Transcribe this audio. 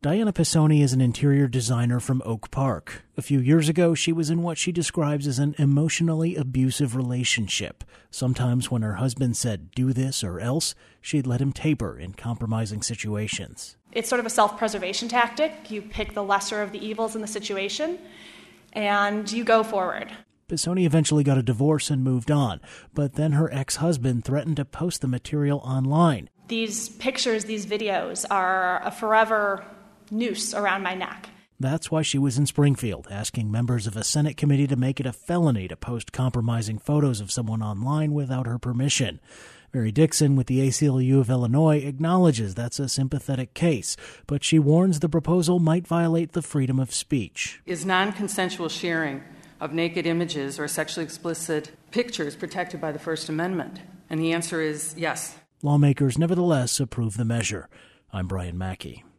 Diana Pisoni is an interior designer from Oak Park. A few years ago, she was in what she describes as an emotionally abusive relationship. Sometimes when her husband said, do this or else, she'd let him tape her in compromising situations. It's sort of a self-preservation tactic. You pick the lesser of the evils in the situation, and you go forward. Pisoni eventually got a divorce and moved on, but then her ex-husband threatened to post the material online. These pictures, these videos are a forever noose around my neck. That's why she was in Springfield, asking members of a Senate committee to make it a felony to post compromising photos of someone online without her permission. Mary Dixon with the ACLU of Illinois acknowledges that's a sympathetic case, but she warns the proposal might violate the freedom of speech. Is non-consensual sharing of naked images or sexually explicit pictures protected by the First Amendment? And the answer is yes. Lawmakers nevertheless approve the measure. I'm Brian Mackey.